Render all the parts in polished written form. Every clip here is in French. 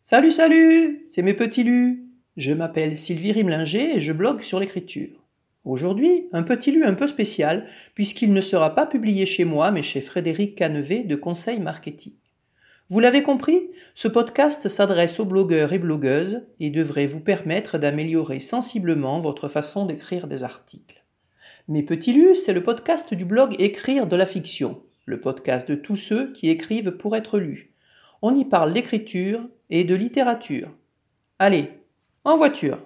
Salut, salut, c'est mes petits lus. Je m'appelle Sylvie Rimlinger et je blogue sur l'écriture. Aujourd'hui, un petit lu un peu spécial, puisqu'il ne sera pas publié chez moi, mais chez Frédéric Cannevet de Conseil Marketing. Vous l'avez compris, ce podcast s'adresse aux blogueurs et blogueuses et devrait vous permettre d'améliorer sensiblement votre façon d'écrire des articles. Mes petits lus, c'est le podcast du blog Écrire de la fiction, le podcast de tous ceux qui écrivent pour être lus. On y parle d'écriture et de littérature. Allez, en voiture.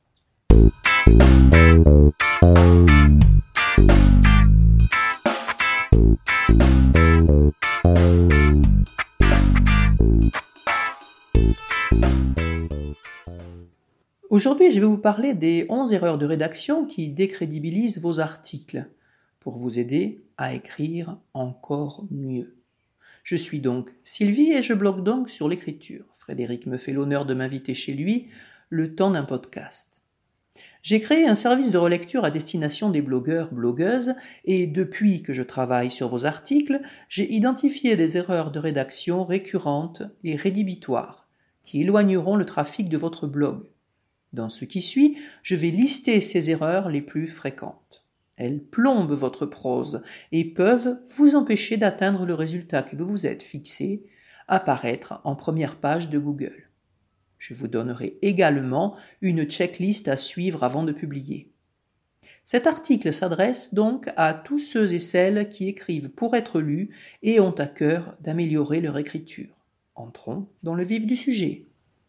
Aujourd'hui, je vais vous parler des 11 erreurs de rédaction qui décrédibilisent vos articles pour vous aider à écrire encore mieux. Je suis donc Sylvie et je blogue donc sur l'écriture. Frédéric me fait l'honneur de m'inviter chez lui le temps d'un podcast. J'ai créé un service de relecture à destination des blogueurs, blogueuses et depuis que je travaille sur vos articles, j'ai identifié des erreurs de rédaction récurrentes et rédhibitoires qui éloigneront le trafic de votre blog. Dans ce qui suit, je vais lister ces erreurs les plus fréquentes. Elles plombent votre prose et peuvent vous empêcher d'atteindre le résultat que vous vous êtes fixé, apparaître en première page de Google. Je vous donnerai également une checklist à suivre avant de publier. Cet article s'adresse donc à tous ceux et celles qui écrivent pour être lus et ont à cœur d'améliorer leur écriture. Entrons dans le vif du sujet.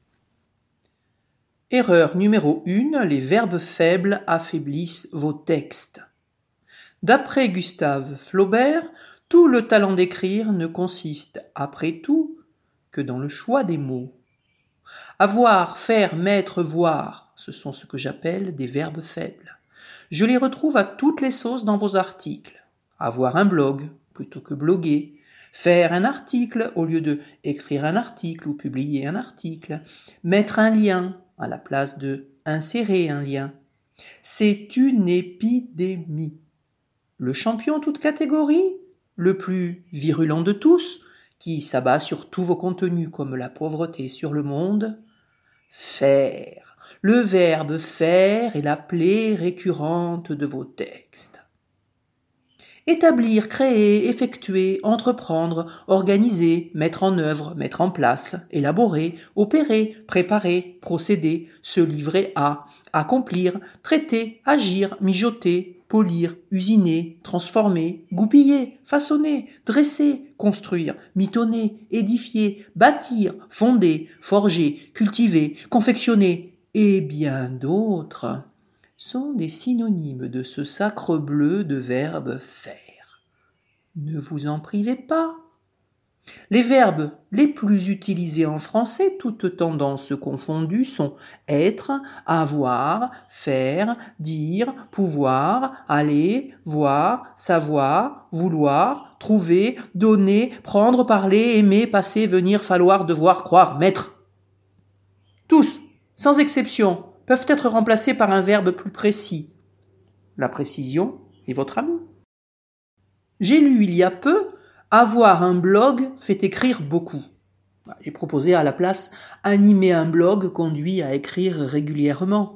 Erreur numéro 1, les verbes faibles affaiblissent vos textes. D'après Gustave Flaubert, tout le talent d'écrire ne consiste, après tout, que dans le choix des mots. Avoir, faire, mettre, voir, ce sont ce que j'appelle des verbes faibles. Je les retrouve à toutes les sauces dans vos articles. Avoir un blog plutôt que bloguer. Faire un article au lieu de écrire un article ou publier un article. Mettre un lien à la place de insérer un lien. C'est une épidémie. Le champion toute catégorie, le plus virulent de tous, qui s'abat sur tous vos contenus comme la pauvreté sur le monde, faire. Le verbe faire est la plaie récurrente de vos textes. Établir, créer, effectuer, entreprendre, organiser, mettre en œuvre, mettre en place, élaborer, opérer, préparer, procéder, se livrer à, accomplir, traiter, agir, mijoter, polir, usiner, transformer, goupiller, façonner, dresser, construire, mitonner, édifier, bâtir, fonder, forger, cultiver, confectionner, et bien d'autres sont des synonymes de ce sacre bleu de verbe faire. Ne vous en privez pas. Les verbes les plus utilisés en français, toutes tendances confondues, sont être, avoir, faire, dire, pouvoir, aller, voir, savoir, vouloir, trouver, donner, prendre, parler, aimer, passer, venir, falloir, devoir, croire, mettre. Tous, sans exception, peuvent être remplacés par un verbe plus précis. La précision est votre ami. J'ai lu il y a peu « Avoir un blog fait écrire beaucoup ». J'ai proposé à la place « Animer un blog conduit à écrire régulièrement ».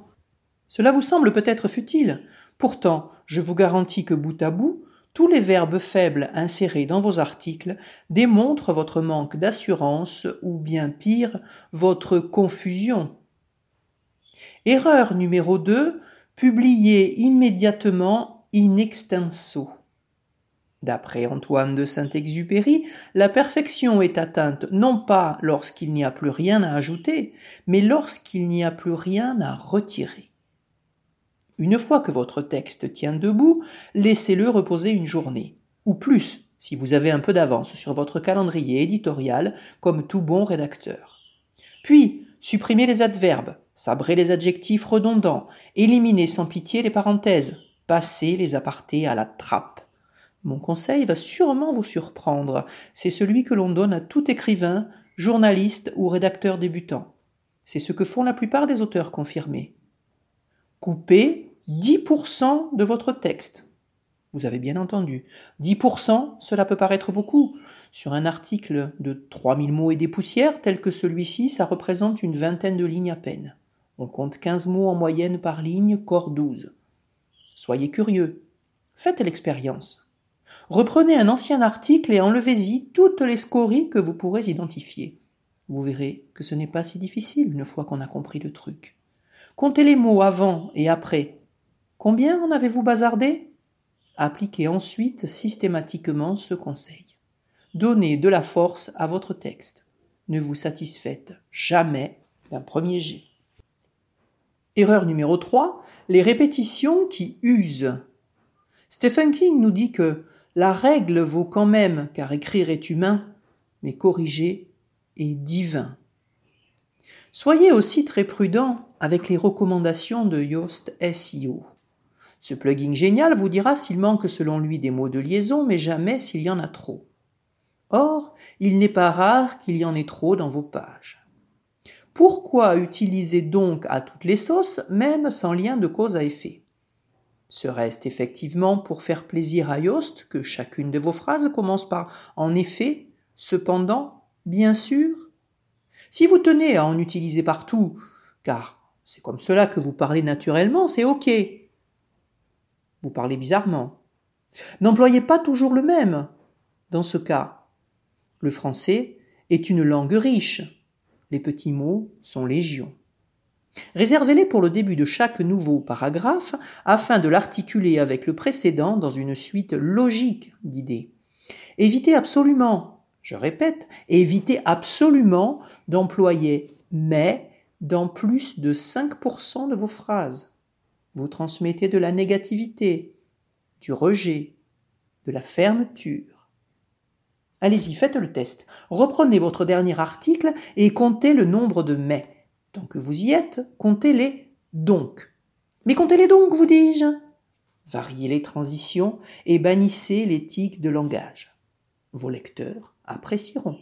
Cela vous semble peut-être futile. Pourtant, je vous garantis que bout à bout, tous les verbes faibles insérés dans vos articles démontrent votre manque d'assurance ou bien pire, votre confusion. Erreur numéro 2, publier immédiatement in extenso. D'après Antoine de Saint-Exupéry, la perfection est atteinte non pas lorsqu'il n'y a plus rien à ajouter, mais lorsqu'il n'y a plus rien à retirer. Une fois que votre texte tient debout, laissez-le reposer une journée, ou plus, si vous avez un peu d'avance sur votre calendrier éditorial, comme tout bon rédacteur. Puis, supprimez les adverbes, sabrez les adjectifs redondants, éliminez sans pitié les parenthèses, passez les apartés à la trappe. Mon conseil va sûrement vous surprendre, c'est celui que l'on donne à tout écrivain, journaliste ou rédacteur débutant. C'est ce que font la plupart des auteurs confirmés. Coupez 10% de votre texte. Vous avez bien entendu. 10%, cela peut paraître beaucoup. Sur un article de 3000 mots et des poussières, tel que celui-ci, ça représente une vingtaine de lignes à peine. On compte 15 mots en moyenne par ligne, corps 12. Soyez curieux. Faites l'expérience. Reprenez un ancien article et enlevez-y toutes les scories que vous pourrez identifier. Vous verrez que ce n'est pas si difficile une fois qu'on a compris le truc. Comptez les mots avant et après. Combien en avez-vous bazardé ? Appliquez ensuite systématiquement ce conseil. Donnez de la force à votre texte. Ne vous satisfaites jamais d'un premier jet. Erreur numéro 3, les répétitions qui usent. Stephen King nous dit que la règle vaut quand même, car écrire est humain, mais corriger est divin. Soyez aussi très prudent avec les recommandations de Yoast SEO. Ce plugin génial vous dira s'il manque selon lui des mots de liaison, mais jamais s'il y en a trop. Or, il n'est pas rare qu'il y en ait trop dans vos pages. Pourquoi utiliser donc à toutes les sauces, même sans lien de cause à effet ? Serait-ce effectivement pour faire plaisir à Yoast que chacune de vos phrases commence par « en effet »,« cependant »,« bien sûr » ? Si vous tenez à en utiliser partout, car c'est comme cela que vous parlez naturellement, c'est ok. Vous parlez bizarrement. N'employez pas toujours le même. Dans ce cas, le français est une langue riche. Les petits mots sont légion. Réservez-les pour le début de chaque nouveau paragraphe afin de l'articuler avec le précédent dans une suite logique d'idées. Évitez absolument, je répète, évitez absolument d'employer « mais » dans plus de 5% de vos phrases. Vous transmettez de la négativité, du rejet, de la fermeture. Allez-y, faites le test. Reprenez votre dernier article et comptez le nombre de « mais ». Tant que vous y êtes, comptez les « donc ». Mais comptez-les donc, vous dis-je. Variez les transitions et bannissez les tics de langage. Vos lecteurs apprécieront.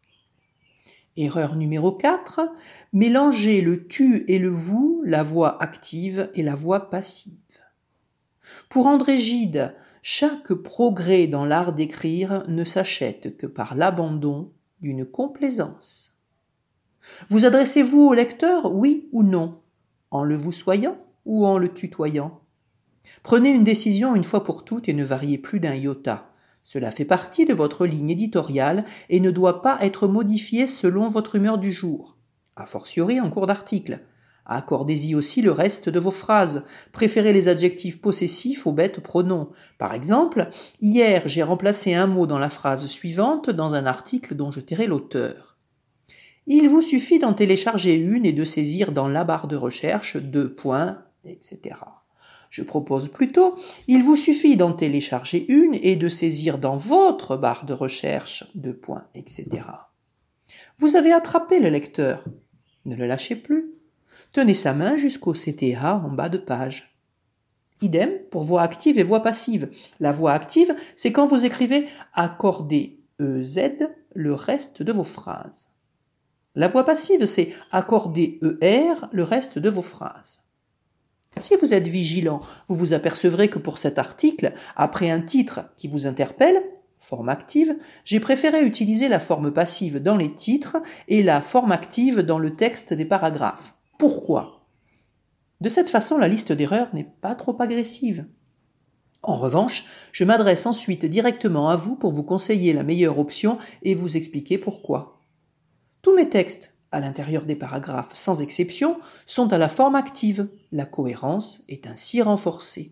Erreur numéro 4, mélangez le tu et le vous, la voix active et la voix passive. Pour André Gide, chaque progrès dans l'art d'écrire ne s'achète que par l'abandon d'une complaisance. Vous adressez-vous au lecteur, oui ou non, en le voussoyant ou en le tutoyant ? Prenez une décision une fois pour toutes et ne variez plus d'un iota. Cela fait partie de votre ligne éditoriale et ne doit pas être modifié selon votre humeur du jour, a fortiori en cours d'article. Accordez-y aussi le reste de vos phrases. Préférez les adjectifs possessifs aux bêtes pronoms. Par exemple, hier j'ai remplacé un mot dans la phrase suivante dans un article dont je tairai l'auteur. Il vous suffit d'en télécharger une et de saisir dans la barre de recherche 2 points, etc. Je propose plutôt, il vous suffit d'en télécharger une et de saisir dans votre barre de recherche 2 points, etc. Vous avez attrapé le lecteur. Ne le lâchez plus. Tenez sa main jusqu'au CTA en bas de page. Idem pour voix active et voix passive. La voix active, c'est quand vous écrivez « accordez EZ » le reste de vos phrases. La voix passive, c'est « accordez ER » le reste de vos phrases. Si vous êtes vigilant, vous vous apercevrez que pour cet article, après un titre qui vous interpelle, forme active, j'ai préféré utiliser la forme passive dans les titres et la forme active dans le texte des paragraphes. Pourquoi ? De cette façon, la liste d'erreurs n'est pas trop agressive. En revanche, je m'adresse ensuite directement à vous pour vous conseiller la meilleure option et vous expliquer pourquoi. Tous mes textes, à l'intérieur des paragraphes sans exception, sont à la forme active. La cohérence est ainsi renforcée.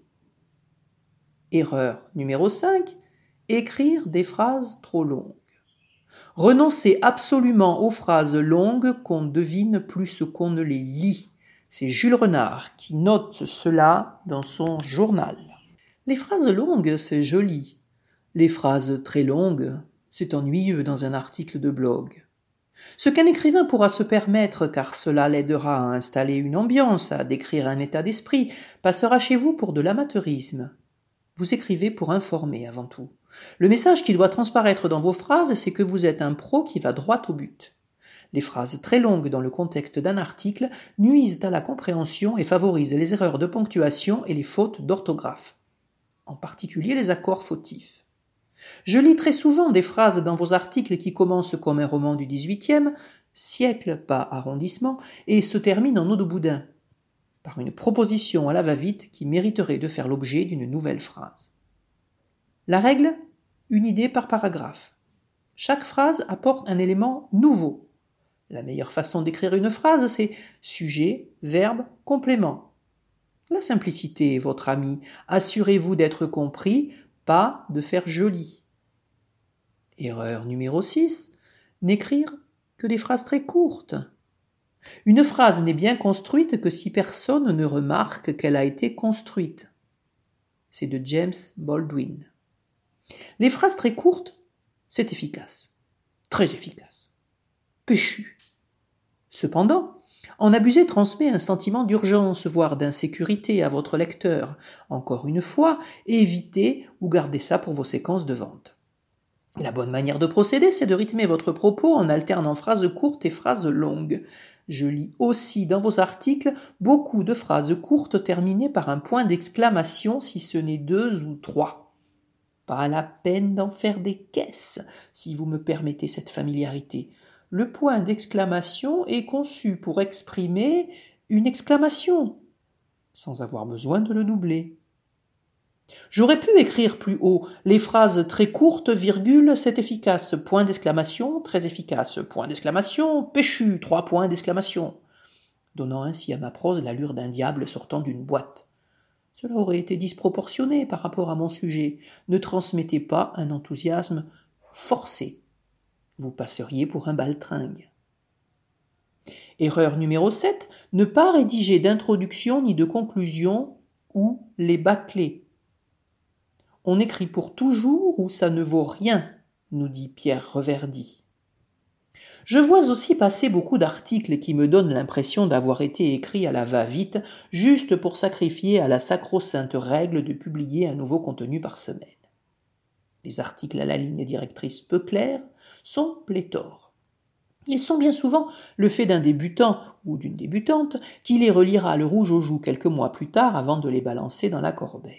Erreur numéro 5. Écrire des phrases trop longues. Renoncez absolument aux phrases longues qu'on devine plus qu'on ne les lit. C'est Jules Renard qui note cela dans son journal. Les phrases longues, c'est joli. Les phrases très longues, c'est ennuyeux dans un article de blog. Ce qu'un écrivain pourra se permettre, car cela l'aidera à installer une ambiance, à décrire un état d'esprit, passera chez vous pour de l'amateurisme. Vous écrivez pour informer avant tout. Le message qui doit transparaître dans vos phrases, c'est que vous êtes un pro qui va droit au but. Les phrases très longues dans le contexte d'un article nuisent à la compréhension et favorisent les erreurs de ponctuation et les fautes d'orthographe. en particulier les accords fautifs. Je lis très souvent des phrases dans vos articles qui commencent comme un roman du XVIIIe siècle, pas arrondissement, et se terminent en eau de boudin, par une proposition à la va-vite qui mériterait de faire l'objet d'une nouvelle phrase. La règle, une idée par paragraphe. Chaque phrase apporte un élément nouveau. La meilleure façon d'écrire une phrase, c'est sujet, verbe, complément. La simplicité est votre amie. Assurez-vous d'être compris, pas de faire joli. Erreur numéro 6. N'écrire que des phrases très courtes. Une phrase n'est bien construite que si personne ne remarque qu'elle a été construite. C'est de James Baldwin. Les phrases très courtes, c'est efficace. Très efficace. Péchu. Cependant, en abuser transmet un sentiment d'urgence, voire d'insécurité à votre lecteur. Encore une fois, évitez ou gardez ça pour vos séquences de vente. La bonne manière de procéder, c'est de rythmer votre propos en alternant phrases courtes et phrases longues. Je lis aussi dans vos articles beaucoup de phrases courtes terminées par un point d'exclamation, si ce n'est 2 ou 3. Pas la peine d'en faire des caisses, si vous me permettez cette familiarité. Le point d'exclamation est conçu pour exprimer une exclamation, sans avoir besoin de le doubler. J'aurais pu écrire plus haut les phrases très courtes, virgule, c'est efficace, point d'exclamation, très efficace, point d'exclamation, péchu, 3 points d'exclamation, donnant ainsi à ma prose l'allure d'un diable sortant d'une boîte. Cela aurait été disproportionné par rapport à mon sujet. Ne transmettez pas un enthousiasme forcé. Vous passeriez pour un baltringue. Erreur numéro 7, ne pas rédiger d'introduction ni de conclusion ou les bâcler. On écrit pour toujours ou ça ne vaut rien, nous dit Pierre Reverdy. Je vois aussi passer beaucoup d'articles qui me donnent l'impression d'avoir été écrits à la va-vite, juste pour sacrifier à la sacro-sainte règle de publier un nouveau contenu par semaine. Les articles à la ligne directrice peu claire sont pléthores. Ils sont bien souvent le fait d'un débutant ou d'une débutante qui les relira le rouge aux joues quelques mois plus tard avant de les balancer dans la corbeille.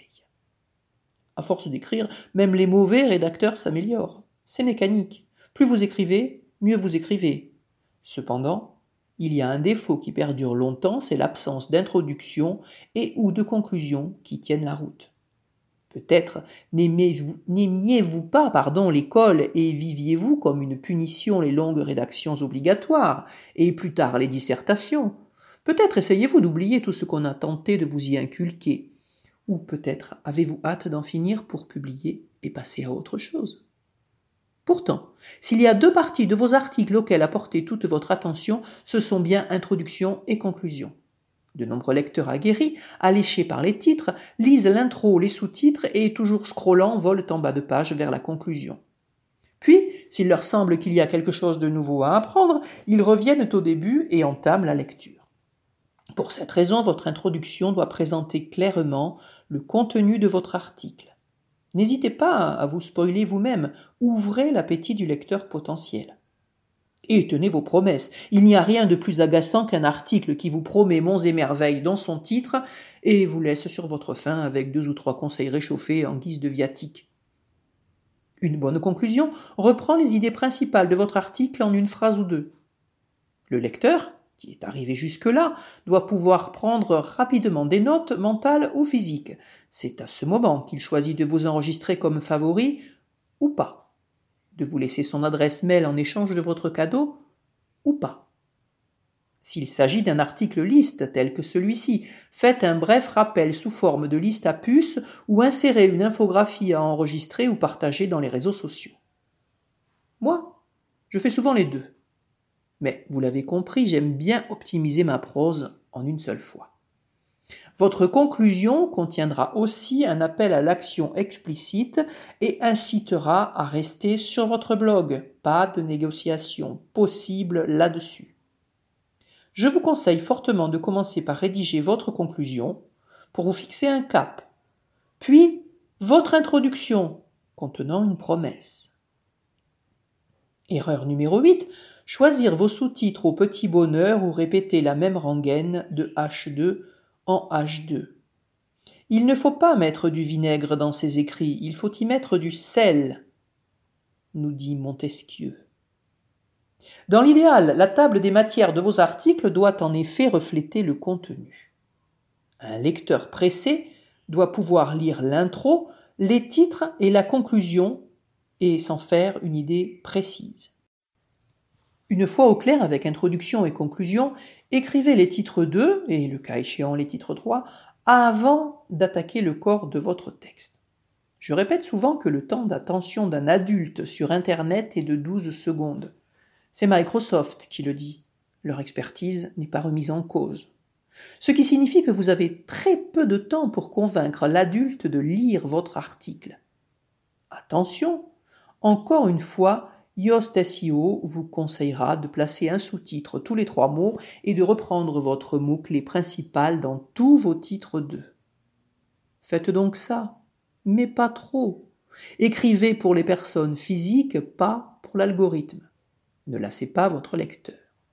À force d'écrire, même les mauvais rédacteurs s'améliorent. C'est mécanique. Plus vous écrivez, mieux vous écrivez. Cependant, il y a un défaut qui perdure longtemps, c'est l'absence d'introduction et ou de conclusion qui tiennent la route. Peut-être n'aimiez-vous pas l'école et viviez-vous comme une punition les longues rédactions obligatoires et plus tard les dissertations. Peut-être essayez-vous d'oublier tout ce qu'on a tenté de vous y inculquer. Ou peut-être avez-vous hâte d'en finir pour publier et passer à autre chose. Pourtant, s'il y a 2 parties de vos articles auxquelles apportez toute votre attention, ce sont bien introduction et conclusion. De nombreux lecteurs aguerris, alléchés par les titres, lisent l'intro, les sous-titres et, toujours scrollant, volent en bas de page vers la conclusion. Puis, s'il leur semble qu'il y a quelque chose de nouveau à apprendre, ils reviennent au début et entament la lecture. Pour cette raison, votre introduction doit présenter clairement le contenu de votre article. N'hésitez pas à vous spoiler vous-même, ouvrez l'appétit du lecteur potentiel. Et tenez vos promesses. Il n'y a rien de plus agaçant qu'un article qui vous promet monts et merveilles dans son titre et vous laisse sur votre faim avec 2 ou 3 conseils réchauffés en guise de viatique. Une bonne conclusion reprend les idées principales de votre article en une phrase ou 2. Le lecteur, qui est arrivé jusque-là, doit pouvoir prendre rapidement des notes mentales ou physiques. C'est à ce moment qu'il choisit de vous enregistrer comme favori ou pas, de vous laisser son adresse mail en échange de votre cadeau ou pas. S'il s'agit d'un article liste tel que celui-ci, faites un bref rappel sous forme de liste à puces ou insérez une infographie à enregistrer ou partager dans les réseaux sociaux. Moi, je fais souvent les 2. Mais, vous l'avez compris, j'aime bien optimiser ma prose en une seule fois. Votre conclusion contiendra aussi un appel à l'action explicite et incitera à rester sur votre blog. Pas de négociation possible là-dessus. Je vous conseille fortement de commencer par rédiger votre conclusion pour vous fixer un cap, puis votre introduction contenant une promesse. Erreur numéro 8, choisir vos sous-titres au petit bonheur ou répéter la même rengaine de H2 en H2. Il ne faut pas mettre du vinaigre dans ses écrits, il faut y mettre du sel, nous dit Montesquieu. Dans l'idéal, la table des matières de vos articles doit en effet refléter le contenu. Un lecteur pressé doit pouvoir lire l'intro, les titres et la conclusion et s'en faire une idée précise. Une fois au clair avec introduction et conclusion, écrivez les titres 2 et le cas échéant les titres 3 avant d'attaquer le corps de votre texte. Je répète souvent que le temps d'attention d'un adulte sur Internet est de 12 secondes. C'est Microsoft qui le dit. Leur expertise n'est pas remise en cause. Ce qui signifie que vous avez très peu de temps pour convaincre l'adulte de lire votre article. Attention, encore une fois, Yoast SEO vous conseillera de placer un sous-titre tous les 3 mots et de reprendre votre mot-clé principal dans tous vos titres 2. Faites donc ça, mais pas trop. Écrivez pour les personnes physiques, pas pour l'algorithme. Ne lassez pas votre lecteur.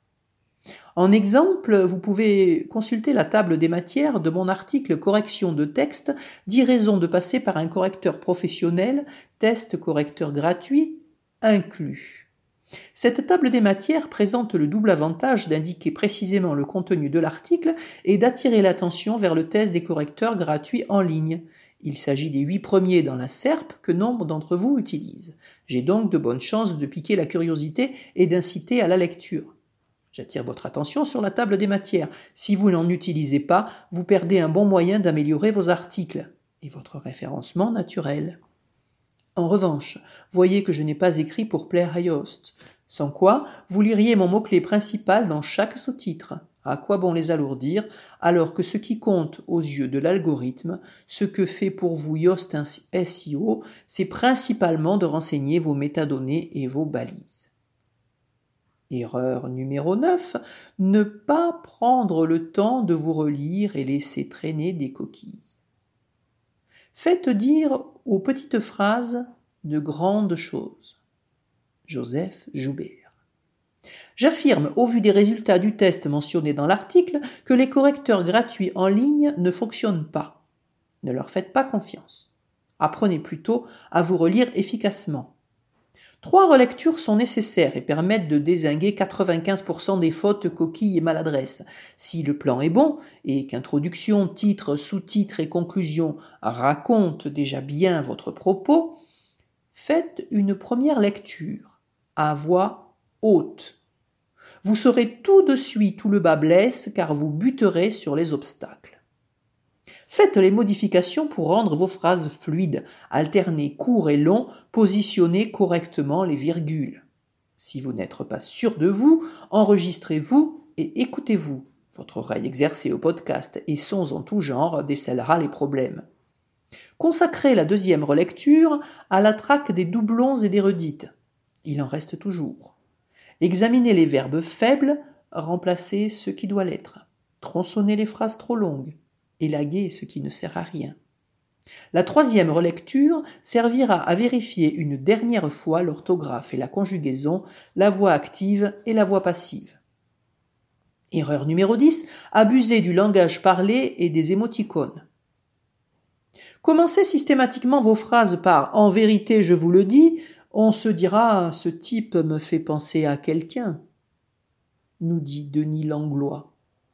En exemple, vous pouvez consulter la table des matières de mon article Correction de texte, 10 raisons de passer par un correcteur professionnel, test correcteur gratuit, inclus. Cette table des matières présente le double avantage d'indiquer précisément le contenu de l'article et d'attirer l'attention vers le test des correcteurs gratuits en ligne. Il s'agit des 8 premiers dans la SERP que nombre d'entre vous utilisent. J'ai donc de bonnes chances de piquer la curiosité et d'inciter à la lecture. J'attire votre attention sur la table des matières. Si vous n'en utilisez pas, vous perdez un bon moyen d'améliorer vos articles et votre référencement naturel. En revanche, voyez que je n'ai pas écrit pour plaire à Yoast, sans quoi vous liriez mon mot-clé principal dans chaque sous-titre. À quoi bon les alourdir, alors que ce qui compte aux yeux de l'algorithme, ce que fait pour vous Yoast SEO, c'est principalement de renseigner vos métadonnées et vos balises. Erreur numéro 9, ne pas prendre le temps de vous relire et laisser traîner des coquilles. Faites dire aux petites phrases de grandes choses. Joseph Joubert. J'affirme, au vu des résultats du test mentionnés dans l'article, que les correcteurs gratuits en ligne ne fonctionnent pas. Ne leur faites pas confiance. Apprenez plutôt à vous relire efficacement. 3 relectures sont nécessaires et permettent de dézinguer 95% des fautes, coquilles et maladresses. Si le plan est bon et qu'introduction, titre, sous-titre et conclusion racontent déjà bien votre propos, faites une première lecture à voix haute. Vous saurez tout de suite où le bas blesse car vous buterez sur les obstacles. Faites les modifications pour rendre vos phrases fluides, alternez court et long, positionnez correctement les virgules. Si vous n'êtes pas sûr de vous, enregistrez-vous et écoutez-vous. Votre oreille exercée au podcast et sons en tout genre décèlera les problèmes. Consacrez la deuxième relecture à la traque des doublons et des redites. Il en reste toujours. Examinez les verbes faibles, remplacez ce qui doit l'être. Tronçonnez les phrases trop longues. Élaguer ce qui ne sert à rien. La troisième relecture servira à vérifier une dernière fois l'orthographe et la conjugaison, la voix active et la voix passive. Erreur numéro 10, abuser du langage parlé et des émoticônes. Commencez systématiquement vos phrases par « en vérité, je vous le dis », on se dira « ce type me fait penser à quelqu'un », nous dit Denis Langlois.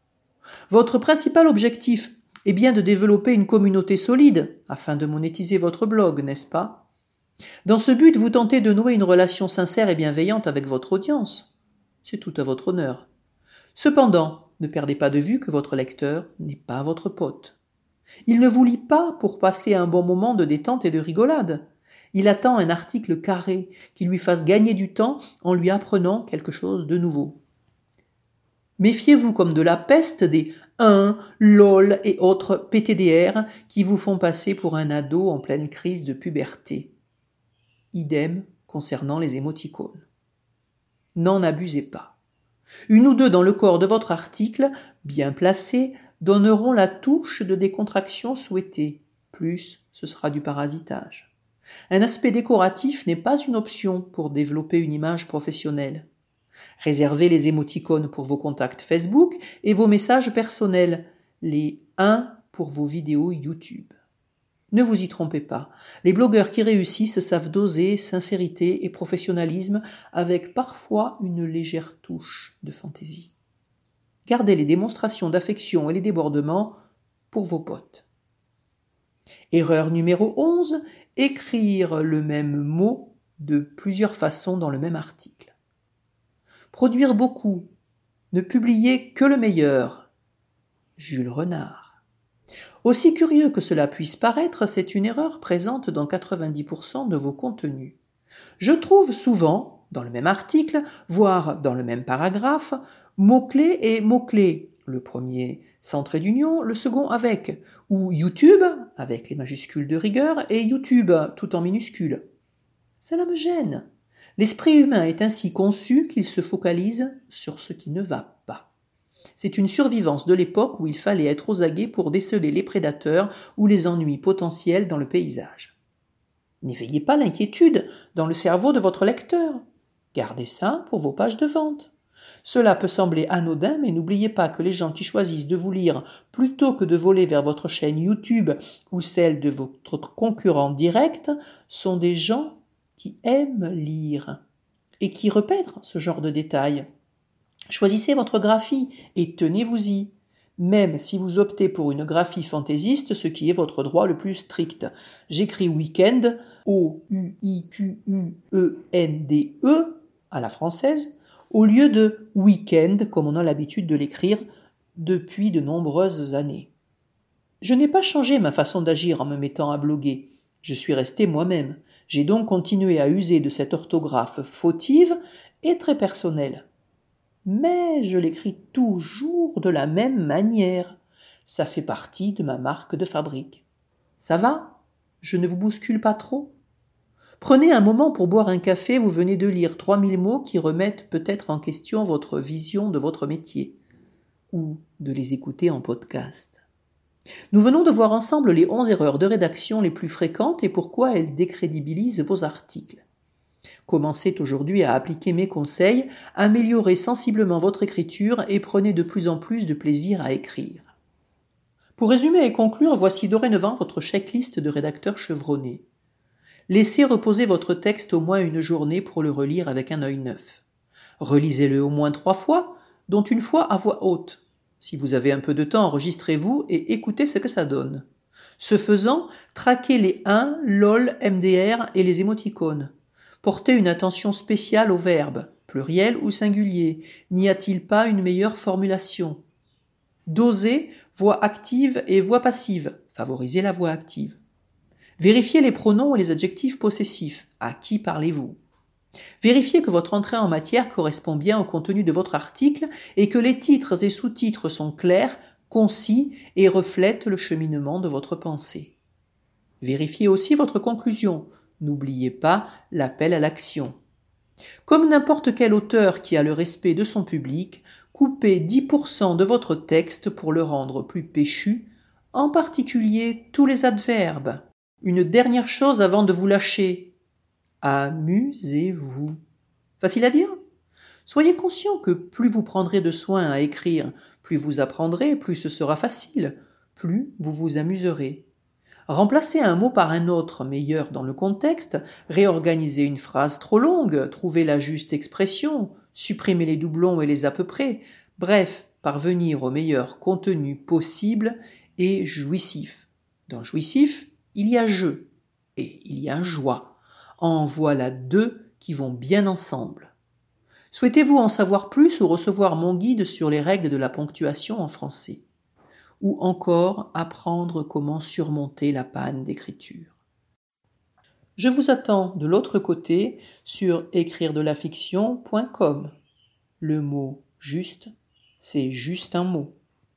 Votre principal objectif est bien de développer une communauté solide afin de monétiser votre blog, n'est-ce pas? Dans ce but, vous tentez de nouer une relation sincère et bienveillante avec votre audience. C'est tout à votre honneur. Cependant, ne perdez pas de vue que votre lecteur n'est pas votre pote. Il ne vous lit pas pour passer un bon moment de détente et de rigolade. Il attend un article carré qui lui fasse gagner du temps en lui apprenant quelque chose de nouveau. Méfiez-vous comme de la peste des « LOL » et autres PTDR qui vous font passer pour un ado en pleine crise de puberté. Idem concernant les émoticônes. N'en abusez pas. 1 ou 2 dans le corps de votre article, bien placés, donneront la touche de décontraction souhaitée. Plus, ce sera du parasitage. Un aspect décoratif n'est pas une option pour développer une image professionnelle. Réservez les émoticônes pour vos contacts Facebook et vos messages personnels, les 1 pour vos vidéos YouTube. Ne vous y trompez pas, les blogueurs qui réussissent savent doser sincérité et professionnalisme avec parfois une légère touche de fantaisie. Gardez les démonstrations d'affection et les débordements pour vos potes. Erreur numéro 11, écrire le même mot de plusieurs façons dans le même article. Produire beaucoup, ne publier que le meilleur. Jules Renard. Aussi curieux que cela puisse paraître, c'est une erreur présente dans 90% de vos contenus. Je trouve souvent, dans le même article, voire dans le même paragraphe, mots-clés et mots-clés. Le premier sans trait d'union, le second avec, ou YouTube, avec les majuscules de rigueur, et YouTube, tout en minuscules. Cela me gêne. L'esprit humain est ainsi conçu qu'il se focalise sur ce qui ne va pas. C'est une survivance de l'époque où il fallait être aux aguets pour déceler les prédateurs ou les ennuis potentiels dans le paysage. N'éveillez pas l'inquiétude dans le cerveau de votre lecteur. Gardez ça pour vos pages de vente. Cela peut sembler anodin, mais n'oubliez pas que les gens qui choisissent de vous lire plutôt que de voler vers votre chaîne YouTube ou celle de votre concurrent direct sont des gens qui aiment lire et qui repèrent ce genre de détails. Choisissez votre graphie et tenez-vous-y, même si vous optez pour une graphie fantaisiste, ce qui est votre droit le plus strict. J'écris week-end, O-U-I-Q-U-E-N-D-E, à la française, au lieu de week-end, comme on a l'habitude de l'écrire depuis de nombreuses années. Je n'ai pas changé ma façon d'agir en me mettant à bloguer. Je suis resté moi-même. J'ai donc continué à user de cette orthographe fautive et très personnelle. Mais je l'écris toujours de la même manière. Ça fait partie de ma marque de fabrique. Ça va ? Je ne vous bouscule pas trop ? Prenez un moment pour boire un café, vous venez de lire 3000 mots qui remettent peut-être en question votre vision de votre métier, ou de les écouter en podcast. Nous venons de voir ensemble les 11 erreurs de rédaction les plus fréquentes et pourquoi elles décrédibilisent vos articles. Commencez aujourd'hui à appliquer mes conseils, améliorez sensiblement votre écriture et prenez de plus en plus de plaisir à écrire. Pour résumer et conclure, voici dorénavant votre checklist de rédacteur chevronné. Laissez reposer votre texte au moins une journée pour le relire avec un œil neuf. Relisez-le au moins 3 fois, dont une fois à voix haute. Si vous avez un peu de temps, enregistrez-vous et écoutez ce que ça donne. Ce faisant, traquez les 1, lol, MDR et les émoticônes. Portez une attention spéciale aux verbes, pluriel ou singulier. N'y a-t-il pas une meilleure formulation ? Dosez voix active et voix passive. Favorisez la voix active. Vérifiez les pronoms et les adjectifs possessifs. À qui parlez-vous ? Vérifiez que votre entrée en matière correspond bien au contenu de votre article et que les titres et sous-titres sont clairs, concis et reflètent le cheminement de votre pensée. Vérifiez aussi votre conclusion. N'oubliez pas l'appel à l'action. Comme n'importe quel auteur qui a le respect de son public, coupez 10% de votre texte pour le rendre plus péchu, en particulier tous les adverbes. Une dernière chose avant de vous lâcher. Amusez-vous. Facile à dire ? Soyez conscient que plus vous prendrez de soin à écrire, plus vous apprendrez, plus ce sera facile, plus vous vous amuserez. Remplacez un mot par un autre meilleur dans le contexte, réorganisez une phrase trop longue, trouvez la juste expression, supprimez les doublons et les à peu près, bref, parvenir au meilleur contenu possible et jouissif. Dans jouissif, il y a jeu et il y a joie. En voilà 2 qui vont bien ensemble. Souhaitez-vous en savoir plus ou recevoir mon guide sur les règles de la ponctuation en français ? Ou encore apprendre comment surmonter la panne d'écriture. Je vous attends de l'autre côté sur écriredelafiction.com. Le mot juste, c'est juste un mot.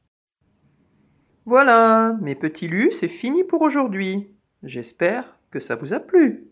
Voilà, mes petits lus, c'est fini pour aujourd'hui. J'espère que ça vous a plu.